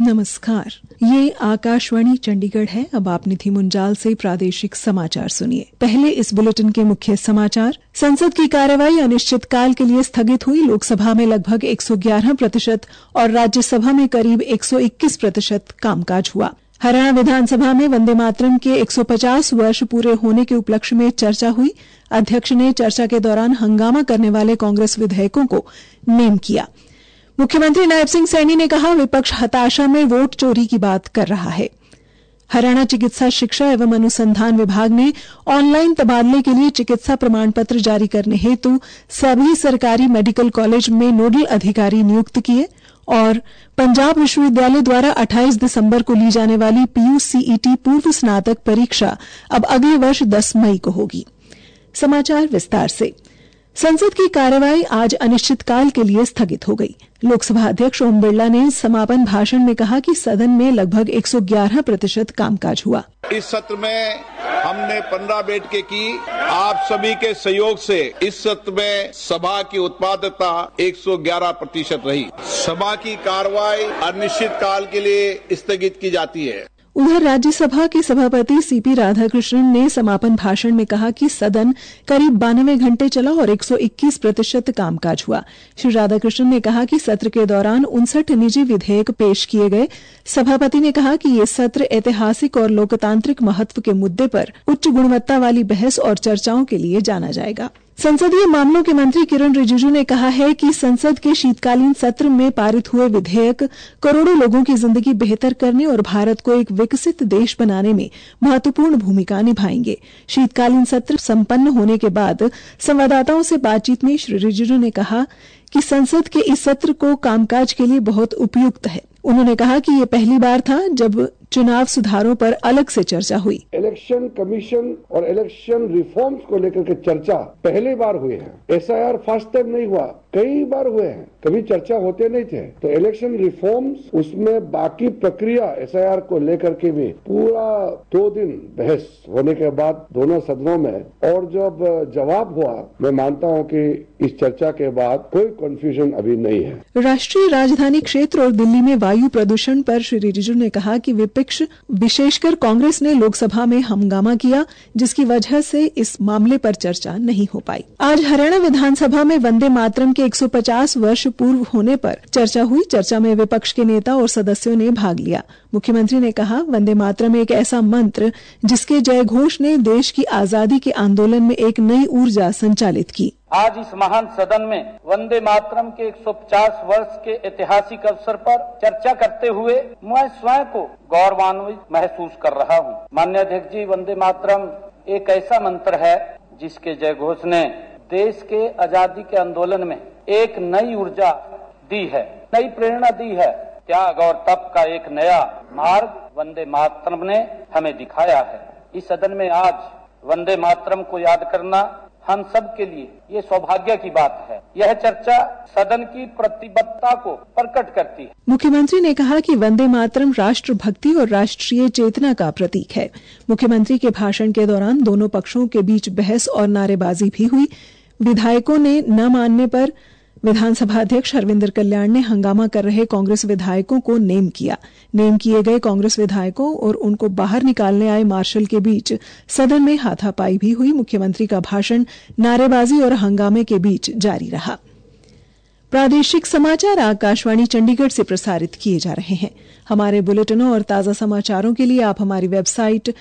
नमस्कार, ये आकाशवाणी चंडीगढ़ है। अब आप निधि मुंजाल से प्रादेशिक समाचार सुनिए। पहले इस बुलेटिन के मुख्य समाचार। संसद की कार्यवाही अनिश्चितकाल के लिए स्थगित हुई। लोकसभा में लगभग 111% और राज्यसभा में करीब 121% कामकाज हुआ। हरियाणा विधानसभा में वंदे मातरम के 150 वर्ष पूरे होने के उपलक्ष्य में चर्चा हुई। अध्यक्ष ने चर्चा के दौरान हंगामा करने वाले कांग्रेस विधायकों को नेम किया। मुख्यमंत्री नायब सिंह सैनी ने कहा, विपक्ष हताशा में वोट चोरी की बात कर रहा है। हरियाणा चिकित्सा शिक्षा एवं अनुसंधान विभाग ने ऑनलाइन तबादले के लिए चिकित्सा प्रमाण पत्र जारी करने हेतु सभी सरकारी मेडिकल कॉलेज में नोडल अधिकारी नियुक्त किए और पंजाब विश्वविद्यालय द्वारा 28 दिसंबर को ली जाने वाली PUCET पूर्व स्नातक परीक्षा अब अगले वर्ष 10 मई को होगी। समाचार विस्तार से। संसद की कार्यवाही आज अनिश्चितकाल के लिए स्थगित हो गई। लोकसभा अध्यक्ष ओम बिरला ने समापन भाषण में कहा कि सदन में लगभग 111% कामकाज हुआ। इस सत्र में हमने 15 बैठकें की। आप सभी के सहयोग से इस सत्र में सभा की उत्पादकता 111% रही। सभा की कार्यवाही अनिश्चितकाल के लिए स्थगित की जाती है। उधर राज्यसभा के सभापति CP राधाकृष्णन ने समापन भाषण में कहा कि सदन करीब 92 घंटे चला और 121% कामकाज हुआ। श्री राधाकृष्णन ने कहा कि सत्र के दौरान 59 निजी विधेयक पेश किए गए। सभापति ने कहा कि ये सत्र ऐतिहासिक और लोकतांत्रिक महत्व के मुद्दे पर उच्च गुणवत्ता वाली बहस और चर्चाओं के लिए जाना जाएगा। संसदीय मामलों के मंत्री किरण रिजिजू ने कहा है कि संसद के शीतकालीन सत्र में पारित हुए विधेयक करोड़ों लोगों की जिंदगी बेहतर करने और भारत को एक विकसित देश बनाने में महत्वपूर्ण भूमिका निभाएंगे। शीतकालीन सत्र संपन्न होने के बाद संवाददाताओं से बातचीत में श्री रिजिजू ने कहा कि संसद के इस सत्र को कामकाज के लिए बहुत उपयुक्त है। उन्होंने कहा कि ये पहली बार था जब चुनाव सुधारों पर अलग से चर्चा हुई। इलेक्शन कमीशन और इलेक्शन रिफॉर्म्स को लेकर के चर्चा पहली बार हुई है। SIR फर्स्ट टाइम नहीं हुआ, कई बार हुए हैं, कभी चर्चा होते नहीं थे। तो इलेक्शन रिफॉर्म्स, उसमें बाकी प्रक्रिया SIR को लेकर के भी पूरा 2 दिन बहस होने के बाद दोनों सदनों में, और जब जवाब हुआ, मैं मानता हूं कि इस चर्चा के बाद कोई कंफ्यूजन अभी नहीं है। राष्ट्रीय राजधानी क्षेत्र और दिल्ली में वायु प्रदूषण पर श्री रिजिजू ने कहा कि विपक्ष विशेषकर कांग्रेस ने लोकसभा में हंगामा किया, जिसकी वजह से इस मामले पर चर्चा नहीं हो पाई। आज हरियाणा विधानसभा में वंदे मातरम के 150 वर्ष पूर्व होने पर चर्चा हुई। चर्चा में विपक्ष के नेता और सदस्यों ने भाग लिया। मुख्यमंत्री ने कहा, वंदे मातरम एक ऐसा मंत्र जिसके जय घोष ने देश की आजादी के आंदोलन में एक नई ऊर्जा संचालित की। आज इस महान सदन में वंदे मातरम के 150 वर्ष के ऐतिहासिक अवसर पर चर्चा करते हुए मैं स्वयं को गौरवान्वित महसूस कर रहा हूँ। माननीय अध्यक्ष जी, वंदे मातरम एक ऐसा मंत्र है जिसके जय घोष ने देश के आजादी के आंदोलन में एक नई ऊर्जा दी है, नई प्रेरणा दी है। त्याग और तप का एक नया मार्ग वंदे मातरम ने हमें दिखाया है। इस सदन में आज वंदे मातरम को याद करना हम सब के लिए ये सौभाग्य की बात है। यह चर्चा सदन की प्रतिबद्धता को प्रकट करती है। मुख्यमंत्री ने कहा कि वंदे मातरम राष्ट्र भक्ति और राष्ट्रीय चेतना का प्रतीक है। मुख्यमंत्री के भाषण के दौरान दोनों पक्षों के बीच बहस और नारेबाजी भी हुई। विधायकों ने न मानने पर विधानसभा अध्यक्ष हरविंदर कल्याण ने हंगामा कर रहे कांग्रेस विधायकों को नेम किया। नेम किए गए कांग्रेस विधायकों और उनको बाहर निकालने आए मार्शल के बीच सदन में हाथापाई भी हुई। मुख्यमंत्री का भाषण नारेबाजी और हंगामे के बीच जारी रहा। प्रादेशिक समाचार आकाशवाणी चंडीगढ़ से प्रसारित किए जा रहे हैं। हमारे बुलेटिनों और ताज़ा समाचारों के लिए आप हमारी वेबसाइट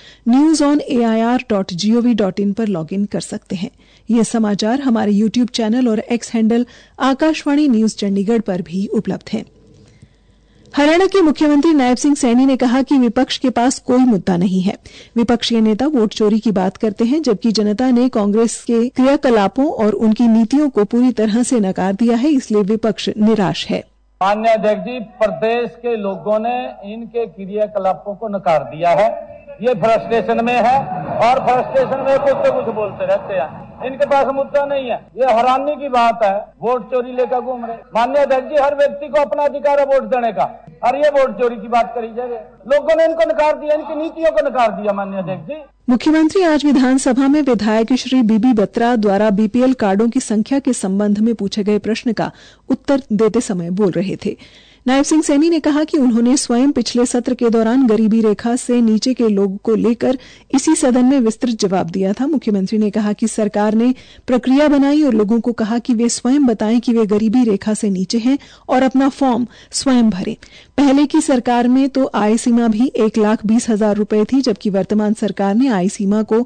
newsonair.gov.in पर लॉगिन कर सकते हैं। ये समाचार हमारे YouTube चैनल और X handle Akashvani news Chandigarh पर भी उपलब्ध हैं। हरियाणा के मुख्यमंत्री नायब सिंह सैनी ने कहा कि विपक्ष के पास कोई मुद्दा नहीं है। विपक्षी नेता वोट चोरी की बात करते हैं, जबकि जनता ने कांग्रेस के क्रियाकलापों और उनकी नीतियों को पूरी तरह से नकार दिया है, इसलिए विपक्ष निराश है। माननीय अध्यक्ष जी, प्रदेश के लोगों ने इनके क्रियाकलापों को नकार दिया है। ये फ्रस्ट्रेशन में है और फ्रस्ट्रेशन में कुछ तो कुछ बोलते रहते हैं। इनके पास मुद्दा नहीं है। ये हैरानी की बात है, वोट चोरी लेकर घूम रहे। माननीय अध्यक्ष जी, हर व्यक्ति को अपना अधिकार है वोट देने का, और ये वोट चोरी की बात करी जा रही है। लोगों ने इनको नकार दिया, इनकी नीतियों को नकार दिया। माननीय अध्यक्ष जी, मुख्यमंत्री आज विधानसभा में विधायक श्री बीबी बत्रा द्वारा BPL कार्डों की संख्या के संबंध में पूछे गए प्रश्न का उत्तर देते समय बोल रहे थे। नायब सिंह सैनी ने कहा कि उन्होंने स्वयं पिछले सत्र के दौरान गरीबी रेखा से नीचे के लोगों को लेकर इसी सदन में विस्तृत जवाब दिया था। मुख्यमंत्री ने कहा कि सरकार ने प्रक्रिया बनाई और लोगों को कहा कि वे स्वयं बताएं कि वे गरीबी रेखा से नीचे हैं और अपना फॉर्म स्वयं भरें। पहले की सरकार में तो आय सीमा भी 1,20,000 रुपए थी, जबकि वर्तमान सरकार ने आय सीमा को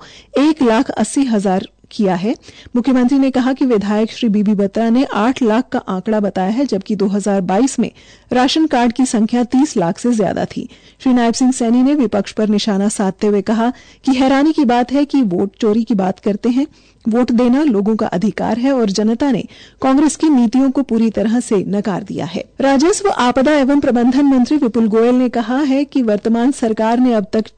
1,80,000 किया है। मुख्यमंत्री ने कहा कि विधायक श्री बीबी बत्रा ने 8 लाख का आंकड़ा बताया है, जबकि 2022 में राशन कार्ड की संख्या 30 लाख से ज्यादा थी। श्री नायब सिंह सैनी ने विपक्ष पर निशाना साधते हुए कहा कि हैरानी की बात है कि वोट चोरी की बात करते हैं। वोट देना लोगों का अधिकार है और जनता ने कांग्रेस की नीतियों को पूरी तरह से नकार दिया है। राजस्व, आपदा एवं प्रबंधन मंत्री विपुल गोयल ने कहा है कि वर्तमान सरकार ने अब तक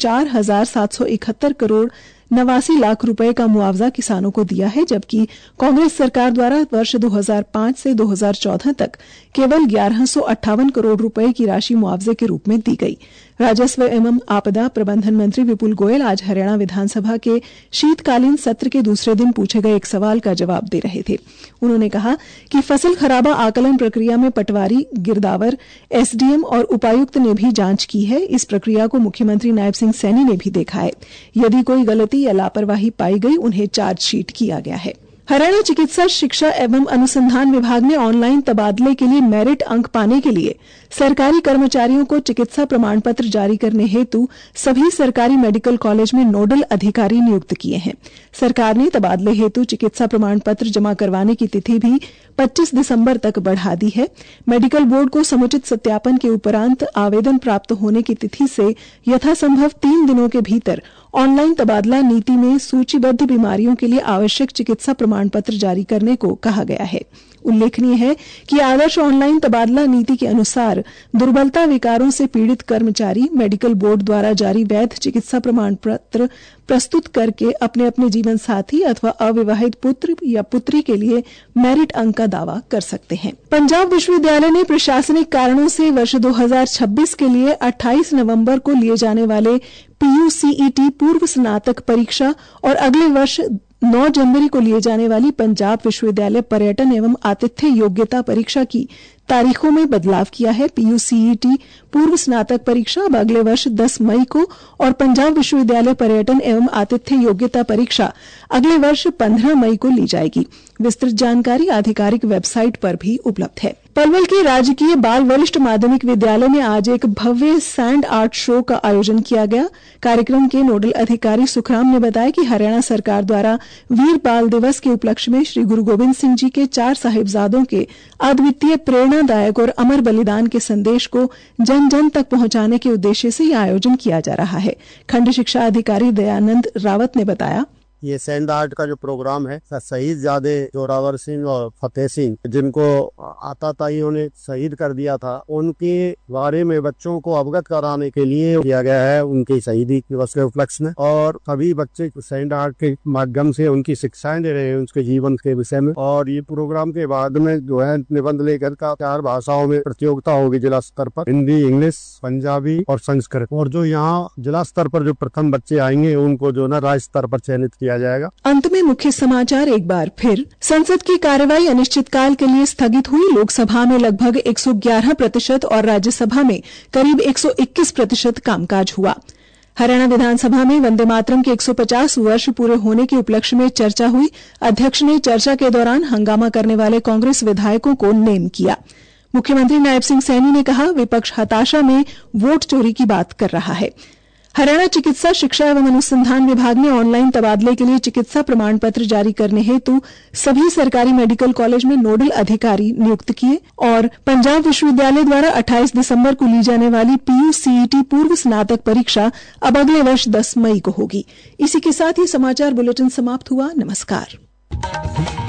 4,771 करोड़ 89 लाख रुपए का मुआवजा किसानों को दिया है, जबकि कांग्रेस सरकार द्वारा वर्ष 2005 से 2014 तक केवल 1,158 करोड़ रुपए की राशि मुआवजे के रूप में दी गई। राजस्व एवं आपदा प्रबंधन मंत्री विपुल गोयल आज हरियाणा विधानसभा के शीतकालीन सत्र के दूसरे दिन पूछे गए एक सवाल का जवाब दे रहे थे। उन्होंने कहा कि फसल खराबा आकलन प्रक्रिया में पटवारी, गिरदावर, एसडीएम और उपायुक्त ने भी जांच की है। इस प्रक्रिया को मुख्यमंत्री नायब सिंह सैनी ने भी देखा है। यदि कोई गलती या लापरवाही पाई गई, उन्हें चार्जशीट किया गया है। हरियाणा चिकित्सा शिक्षा एवं अनुसंधान विभाग ने ऑनलाइन तबादले के लिए मेरिट अंक पाने के लिए सरकारी कर्मचारियों को चिकित्सा प्रमाण पत्र जारी करने हेतु सभी सरकारी मेडिकल कॉलेज में नोडल अधिकारी नियुक्त किए हैं। सरकार ने तबादले हेतु चिकित्सा प्रमाण पत्र जमा करवाने की तिथि भी 25 दिसंबर तक बढ़ा दी है। मेडिकल बोर्ड को समुचित सत्यापन के उपरांत आवेदन प्राप्त होने की तिथि से यथासंभव 3 दिनों के भीतर ऑनलाइन तबादला नीति में सूचीबद्ध बीमारियों के लिए आवश्यक चिकित्सा प्रमाण पत्र जारी करने को कहा गया है। उल्लेखनीय है कि आदर्श ऑनलाइन तबादला नीति के अनुसार दुर्बलता विकारों से पीड़ित कर्मचारी मेडिकल बोर्ड द्वारा जारी वैध चिकित्सा प्रमाण पत्र प्रस्तुत करके अपने अपने जीवन साथी अथवा अविवाहित पुत्र या पुत्री के लिए मेरिट अंक का दावा कर सकते हैं। पंजाब विश्वविद्यालय ने प्रशासनिक कारणों से वर्ष 2026 के लिए 28 नवंबर को लिए जाने वाले PUCET पूर्व स्नातक परीक्षा और अगले वर्ष 9 जनवरी को लिए जाने वाली पंजाब विश्वविद्यालय पर्यटन एवं आतिथ्य योग्यता परीक्षा की तारीखों में बदलाव किया है। PUCET पूर्व स्नातक परीक्षा अब अगले वर्ष 10 मई को और पंजाब विश्वविद्यालय पर्यटन एवं आतिथ्य योग्यता परीक्षा अगले वर्ष 15 मई को ली जाएगी। विस्तृत जानकारी आधिकारिक वेबसाइट पर भी उपलब्ध है। पलवल के राजकीय बाल वरिष्ठ माध्यमिक विद्यालय में आज एक भव्य सैंड आर्ट शो का आयोजन किया गया। कार्यक्रम के नोडल अधिकारी सुखराम ने बताया कि हरियाणा सरकार द्वारा वीर बाल दिवस के उपलक्ष्य में श्री गुरु गोबिंद सिंह जी के 4 साहिबजादों के अद्वितीय प्रेरणादायक और अमर बलिदान के संदेश को जन जन तक पहुंचाने के उद्देश्य से यह आयोजन किया जा रहा है। खंड शिक्षा अधिकारी दयानंद रावत ने बताया, ये सैंड आर्ट का जो प्रोग्राम है, शहीद जादे जोरावर सिंह और फतेह सिंह जिनको आताताइयों ने शहीद कर दिया था, उनके बारे में बच्चों को अवगत कराने के लिए किया गया है उनकी शहीदी दिवस के उपलक्ष्य में। और सभी बच्चे सैंड आर्ट के माध्यम से उनकी शिक्षाएं दे रहे हैं उनके जीवन के विषय में। और ये प्रोग्राम के बाद में जो है निबंध लेखन का 4 भाषाओं में प्रतियोगिता होगी जिला स्तर पर, हिंदी, इंग्लिश, पंजाबी और संस्कृत। और जो यहाँ जिला स्तर पर जो प्रथम बच्चे आएंगे उनको जो है राज्य स्तर पर चयनित किया जाएगा। अंत में मुख्य समाचार एक बार फिर। संसद की कार्यवाही अनिश्चितकाल के लिए स्थगित हुई। लोकसभा में लगभग 111% और राज्यसभा में करीब 121% कामकाज हुआ। हरियाणा विधानसभा में वंदे मातरम के 150 वर्ष पूरे होने के उपलक्ष्य में चर्चा हुई। अध्यक्ष ने चर्चा के दौरान हंगामा करने वाले कांग्रेस विधायकों को नेम किया। मुख्यमंत्री नायब सिंह सैनी ने कहा, विपक्ष हताशा में वोट चोरी की बात कर रहा है। हरियाणा चिकित्सा शिक्षा एवं अनुसंधान विभाग ने ऑनलाइन तबादले के लिए चिकित्सा प्रमाण पत्र जारी करने हेतु सभी सरकारी मेडिकल कॉलेज में नोडल अधिकारी नियुक्त किए। और पंजाब विश्वविद्यालय द्वारा 28 दिसंबर को ली जाने वाली PUCET पूर्व स्नातक परीक्षा अब अगले वर्ष 10 मई को होगी। इसी के साथ ही समाचार बुलेटिन समाप्त हुआ। नमस्कार।